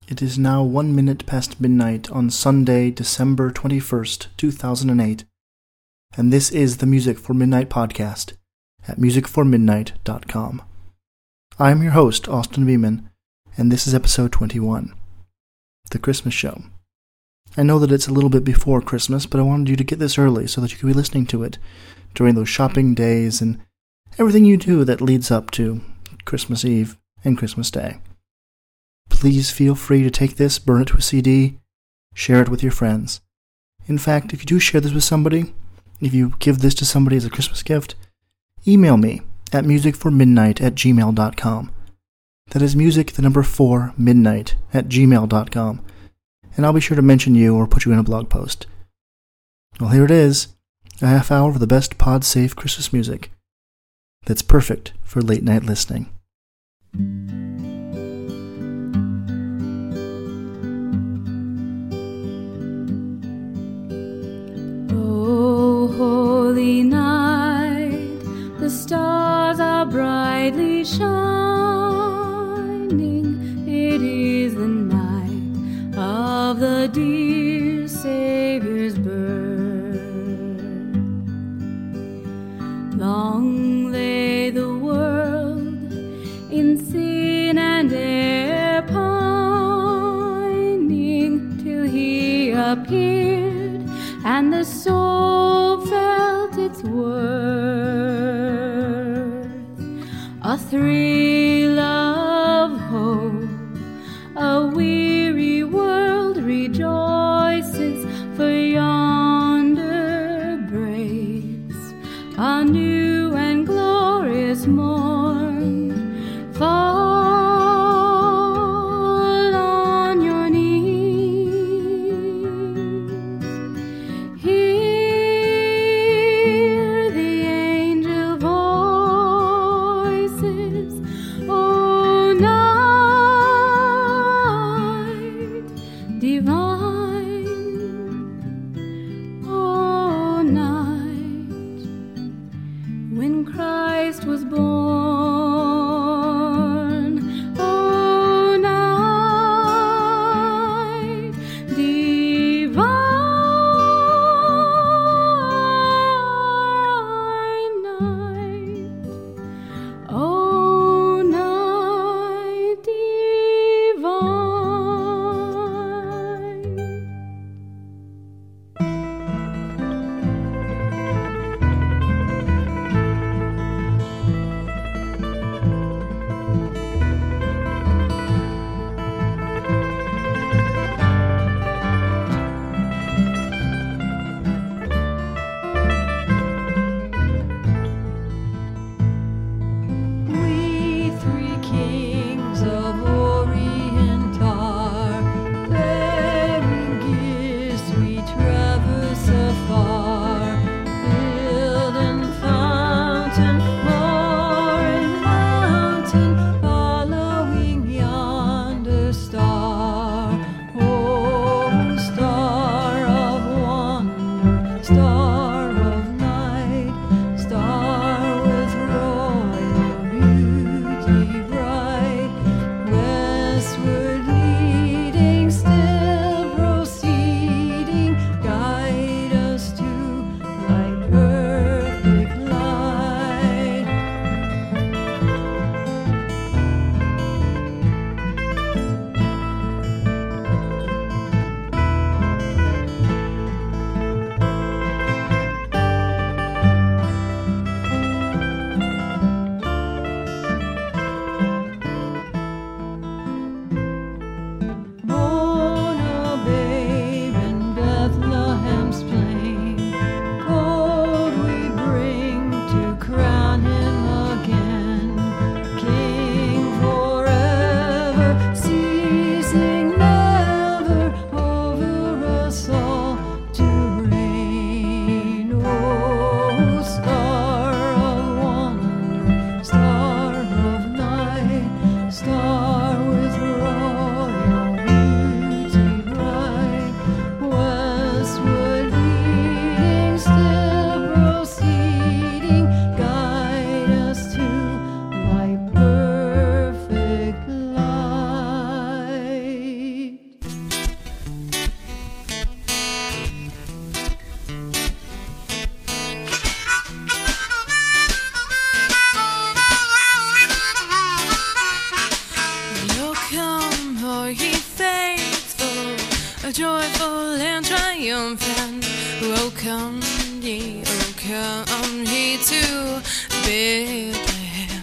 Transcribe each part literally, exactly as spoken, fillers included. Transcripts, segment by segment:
It is now one minute past midnight on Sunday, December twenty-first, two thousand eight, and this is the Music for Midnight podcast at music for midnight dot com. I am your host, Austin Beeman, and this is episode twenty-one, The Christmas Show. I know that it's a little bit before Christmas, but I wanted you to get this early so that you could be listening to it during those shopping days and everything you do that leads up to Christmas Eve and Christmas Day. Please feel free to take this, burn it to a C D, share it with your friends. In fact, if you do share this with somebody, if you give this to somebody as a Christmas gift, email me at music for midnight at gmail dot com. That is music, the number four, midnight at gmail dot com. And I'll be sure to mention you or put you in a blog post. Well, here it is, a half hour of the best pod-safe Christmas music that's perfect for late night listening. Oh, holy night, the stars are brightly shining. It is the night of the dear Savior's birth. Long lay the world in sin and error pining, till he appeared and the soul felt its worth. A thrill of hope, a weary world rejoices, for yonder breaks a new and glorious morn. Fall on your knees, hear the angel voices. Oh, night divine, joyful and triumphant. Welcome ye, oh come ye to Bethlehem.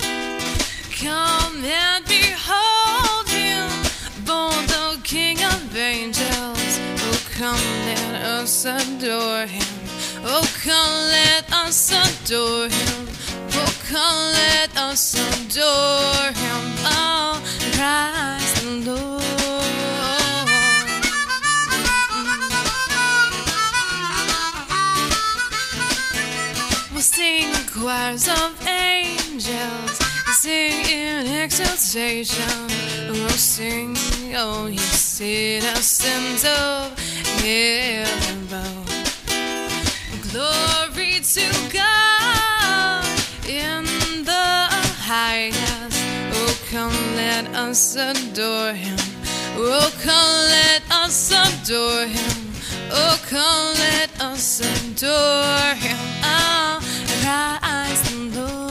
Come and behold him, born the King of angels. Oh come, let us adore him. Oh come, let us adore him. Oh come, let us adore him. Oh, Christ the Lord. We'll sing choirs of angels, sing in exaltation. We'll sing, oh, ye citizens of heaven above. Glory to God in the highest. Oh, come, let us adore him. Oh, come, let us adore him. Oh, come, let us adore him. Oh, Christ the Lord.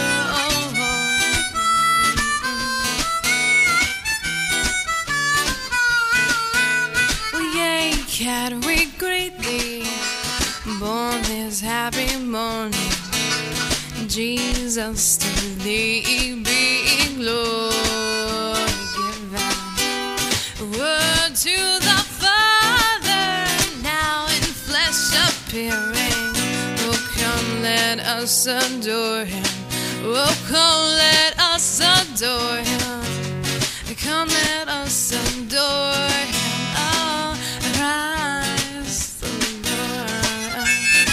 Oh, yea, can we greet thee, born this happy morning? Jesus, to thee be glory given. Word to the Father, now in flesh appearing. Oh, come, let us adore him. Oh, come, let us adore him. Come, let us adore him. Oh, Christ the Lord.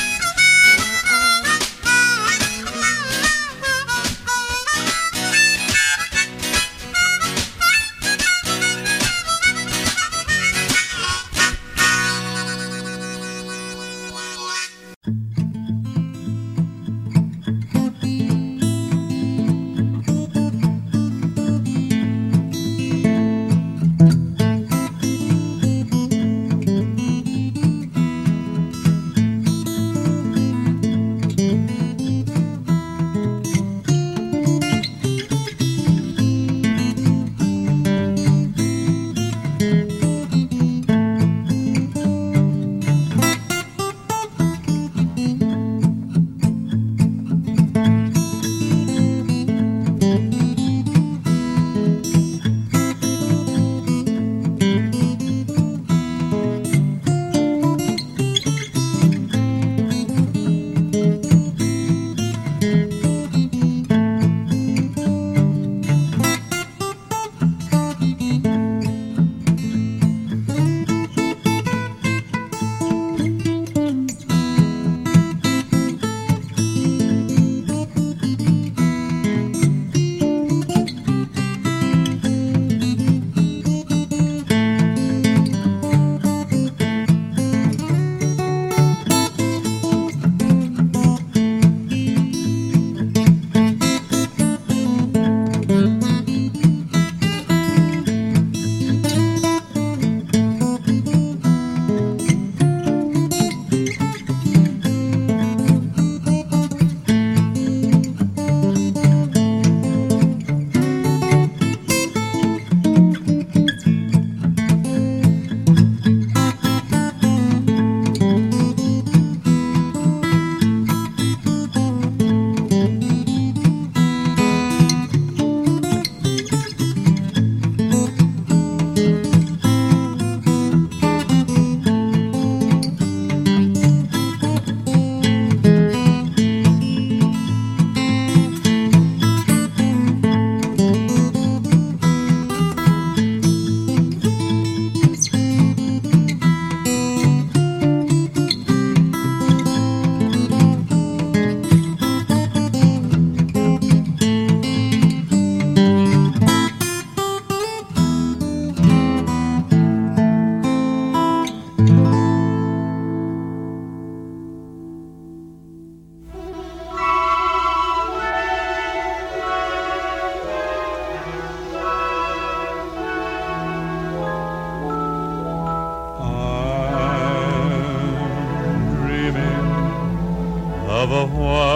of a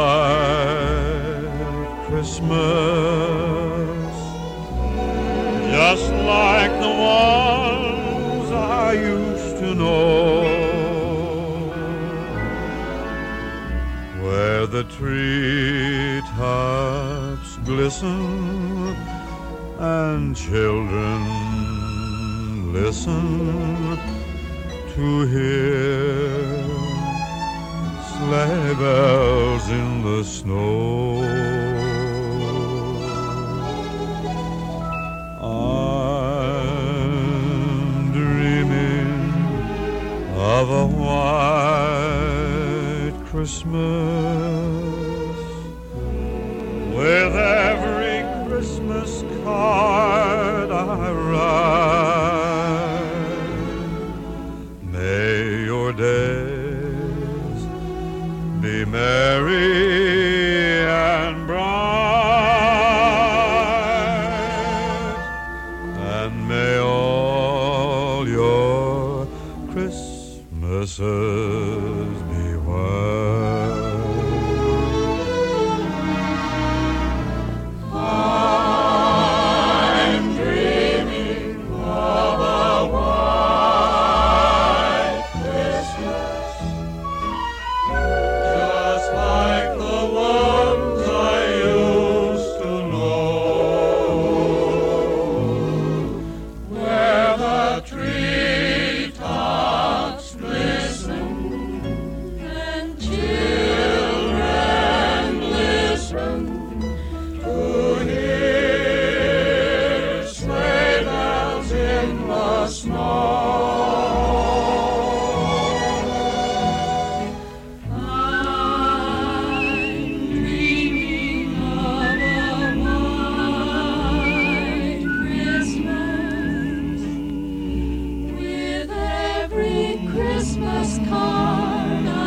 white Christmas, just like the ones I I used to know, where the treetops glisten and children listen to hear sleigh bells in the snow. I'm dreaming of a white Christmas, with every Christmas card I write. May your days be merry and bright, and may all your Christmases be white. I'm dreaming of a white Christmas, just like the ones I used to know, where the treetops glisten and children listen to hear sleigh bells in the snow. I'm dreaming of a white Christmas, with every Christmas card I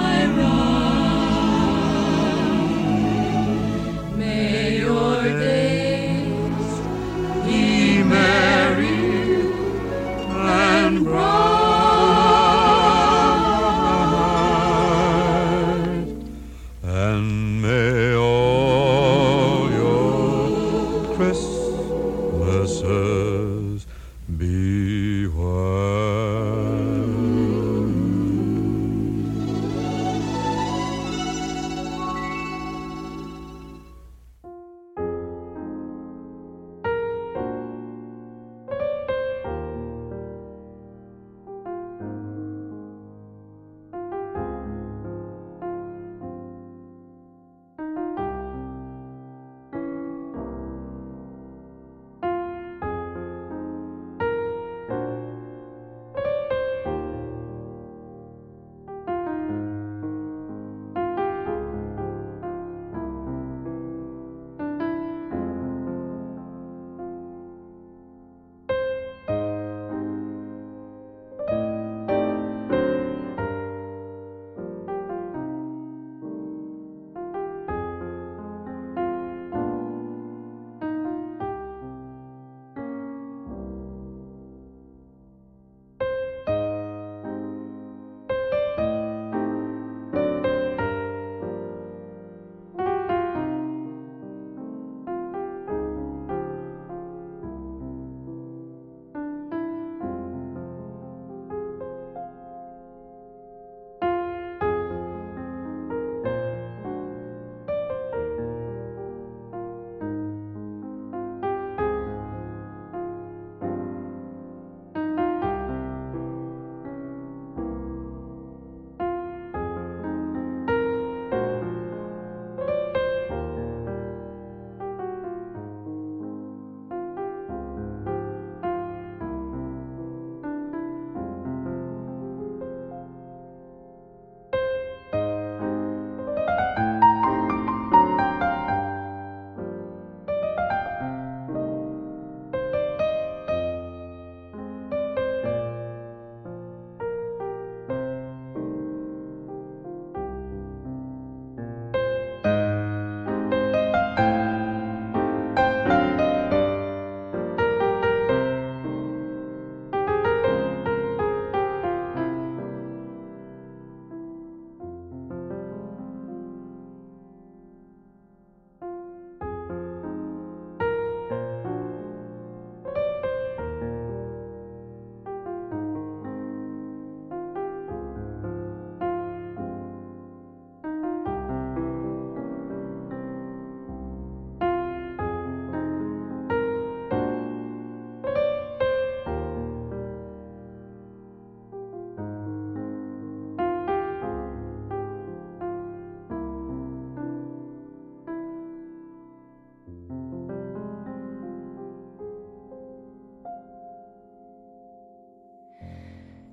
write. May your days be merry and bright, and may all your Christmases be white.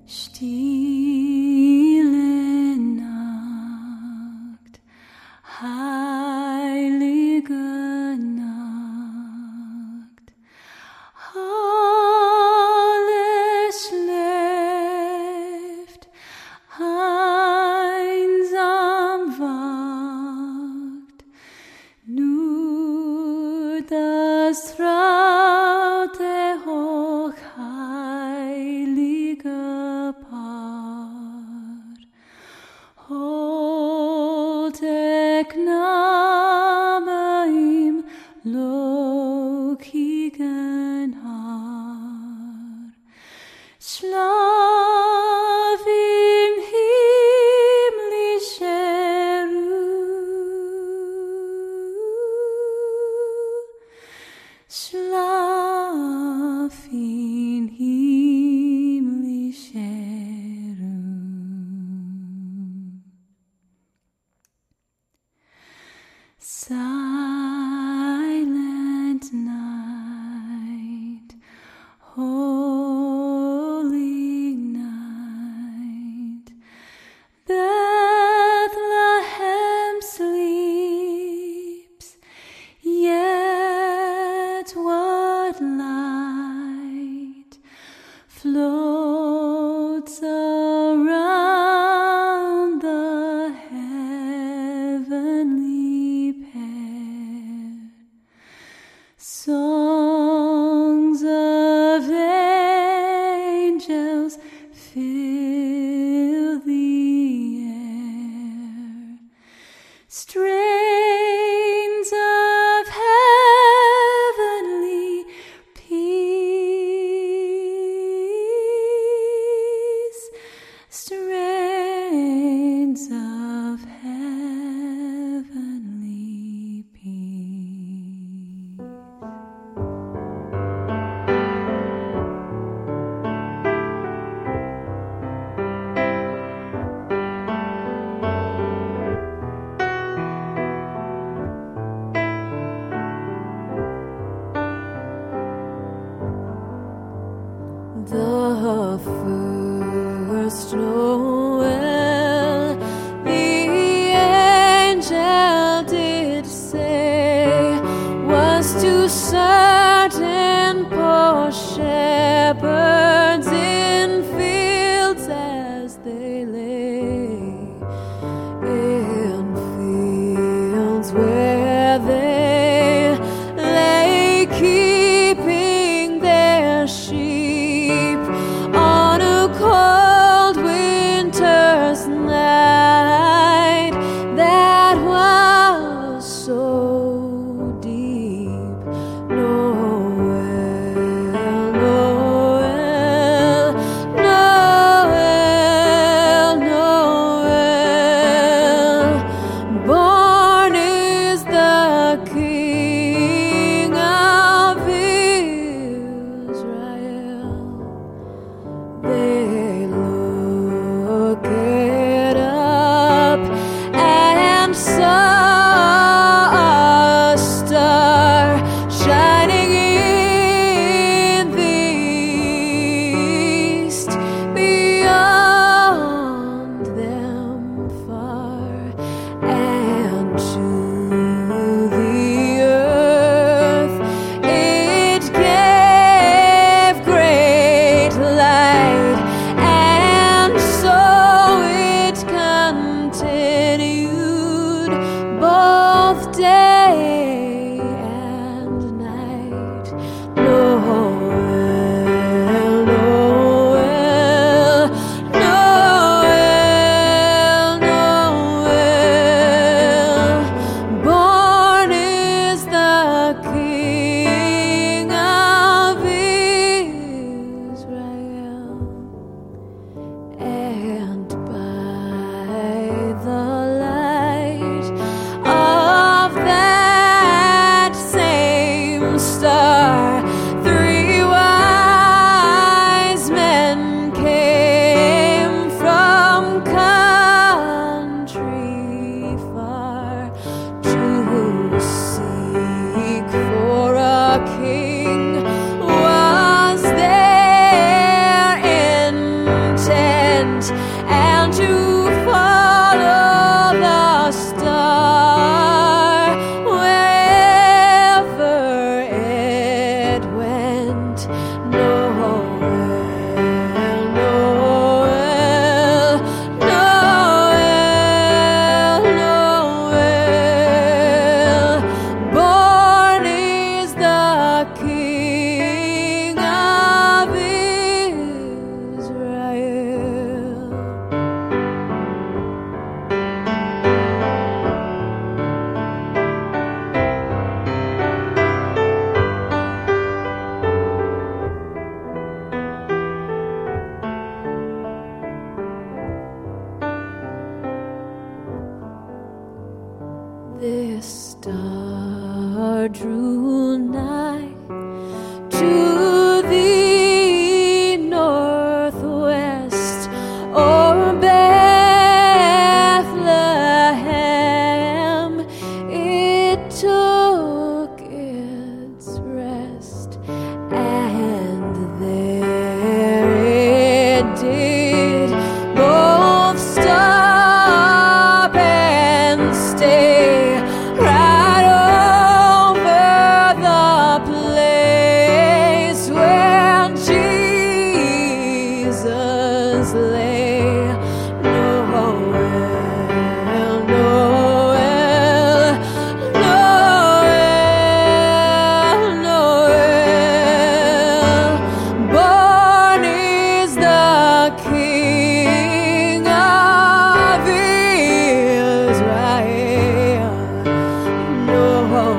Stille Nacht, heilige Nacht, alles schläft, einsam wacht, nur das traute hochheilige Paar, holte Knabe im lockigen Haar, schlaf in himmlischer Ruhe, schlaf in himmlischer Ruhe. Silent night, holy night, Bethlehem sleeps, yet what light floats around the heavenly pair? Songs of angels fill the air, strains of heavenly peace, strains of heavenly peace. The first Noel, the angel did say, was to certain poor shepherds in fields as they lay, in fields where they lay keeping their sheep on a cold winter's night that was so deep. Noel, Noel, star drew nigh to the northwest, o'er Bethlehem it took its rest, and there it did both stop and stay right over the place where Jesus lay. Noel, Noel, Noel, Noel, born is the King of Israel. Noel,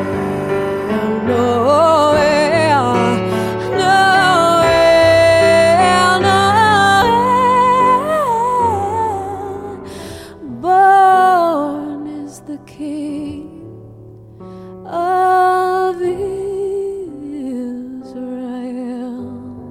Noel, Noel, Noel, born is the King of Israel.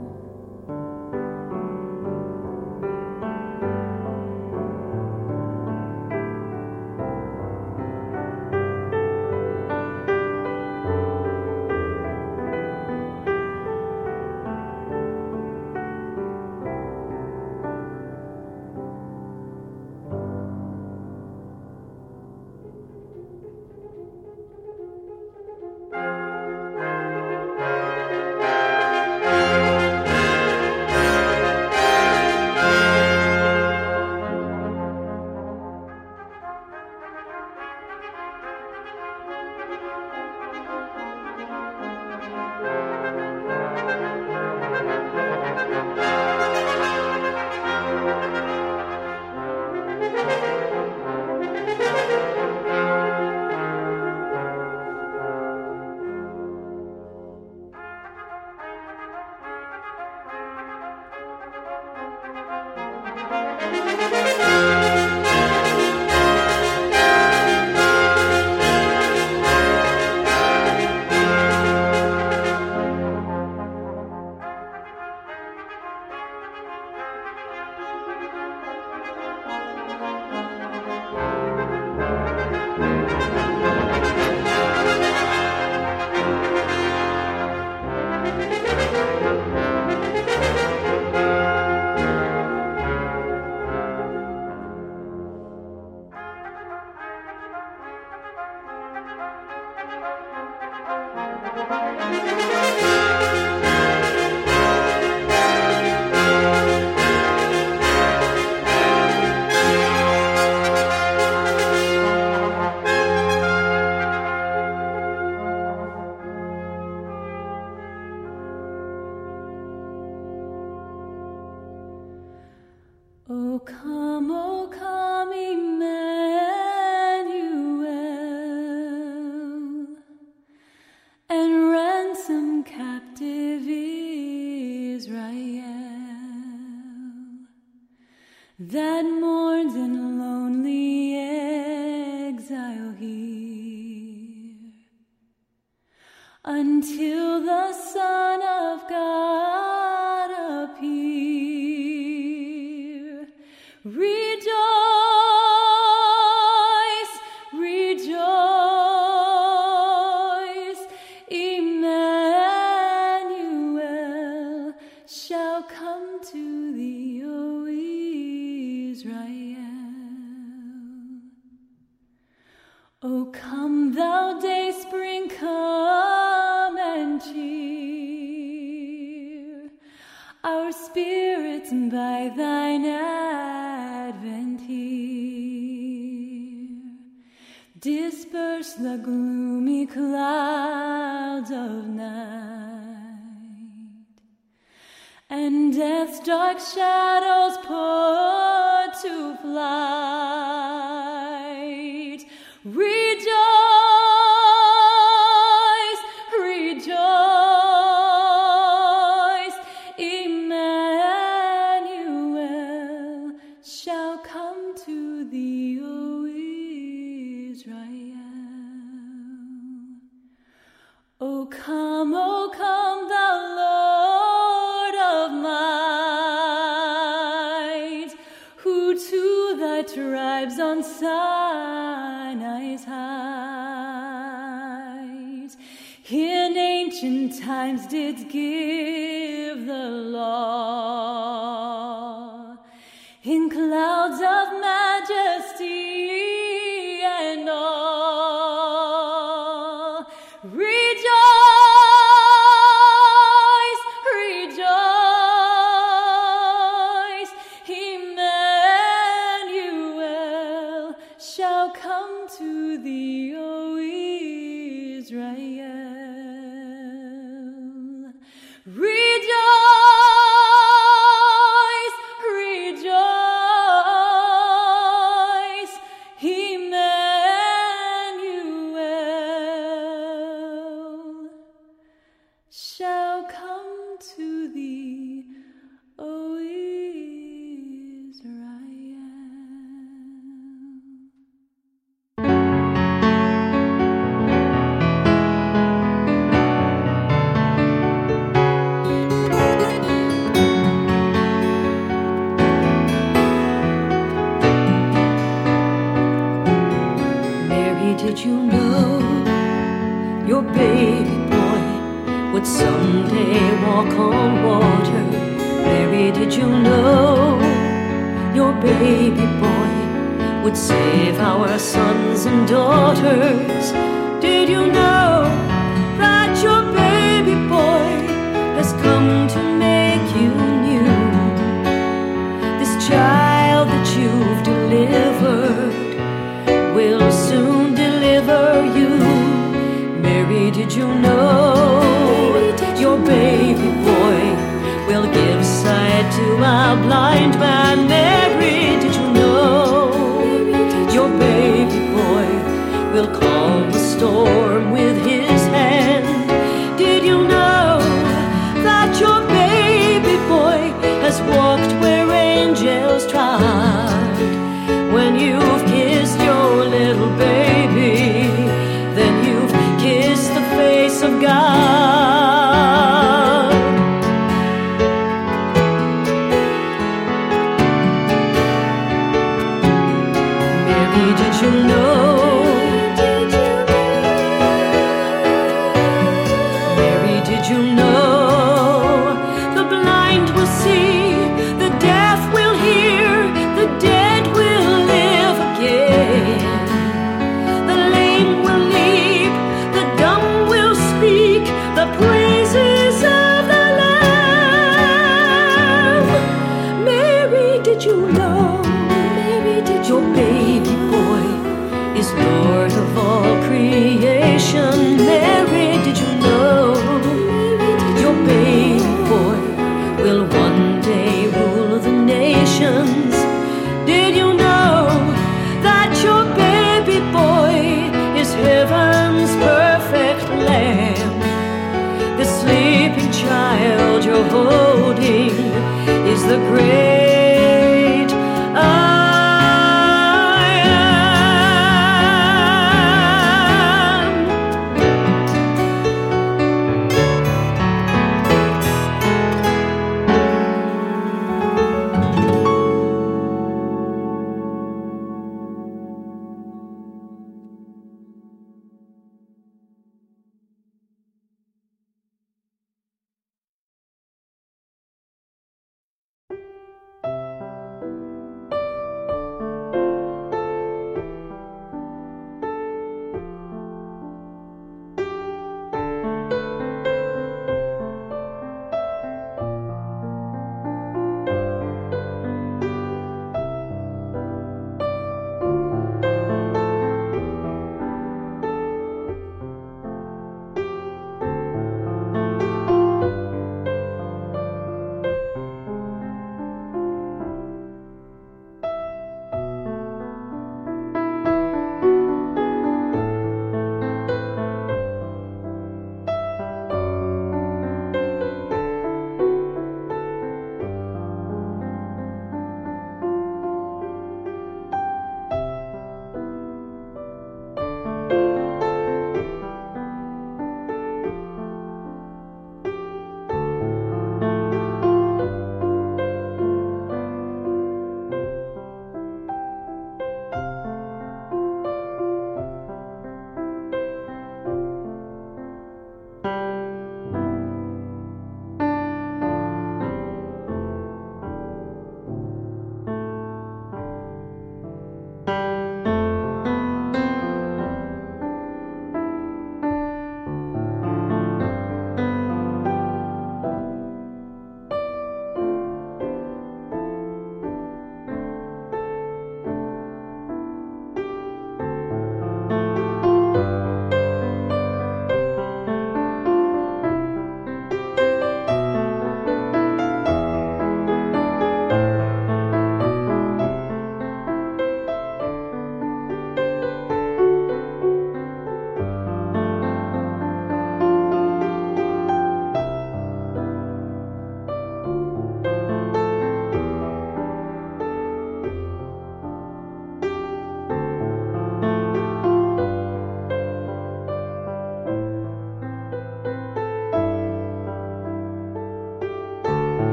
O come, O come, Emmanuel, and ransom captive Israel that mourns in lonely exile here, until the Son of God appear. Rejoice, rejoice, Emmanuel shall come to thee, O Israel. O come, thou dayspring, come and cheer our spirits by thine advent here. Disperse the gloomy clouds of night, and death's dark shadows put to flight. Rejoice, rejoice, Emmanuel shall come to thee, O Israel. on Sinai's heights, in ancient times did give the law, in clouds of majesty and awe. Rejoice, rejoice, Emmanuel shall come to thee, O Israel. Rejoice, rejoice, Emmanuel shall come to thee, O Israel. Mary, did you know your baby boy would someday walk on water? Mary, did you know your baby boy would save our sons and daughters? Did you know that your baby boy has come to make you new? This child that you've delivered will soon deliver you. Mary, did you know your baby boy will give sight to a blind man? Mary, did you know your baby boy will calm the storm with his hand? Did you know that your baby boy has walked where angels trod? When you've kissed your little baby, then you've kissed the face of God. Mary, did you know? Mary, did you know? The blind will see, the deaf will hear, the dead will live again. The lame will leap, the dumb will speak, the praises of the Lamb. Mary, did you know? Mary, did your baby boy is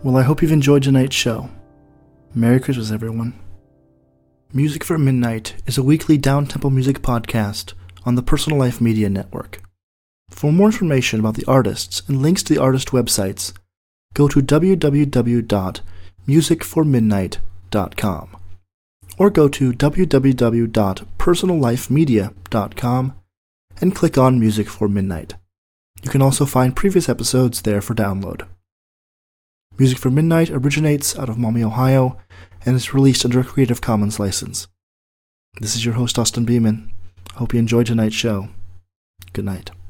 Well, I hope you've enjoyed tonight's show. Merry Christmas, everyone. Music for Midnight is a weekly down-tempo music podcast on the Personal Life Media Network. For more information about the artists and links to the artist websites, go to w w w dot music for midnight dot com or go to w w w dot personal life media dot com and click on Music for Midnight. You can also find previous episodes there for download. Music for Midnight originates out of Maumee, Ohio, and is released under a Creative Commons license. This is your host, Austin Beeman. I hope you enjoyed tonight's show. Good night.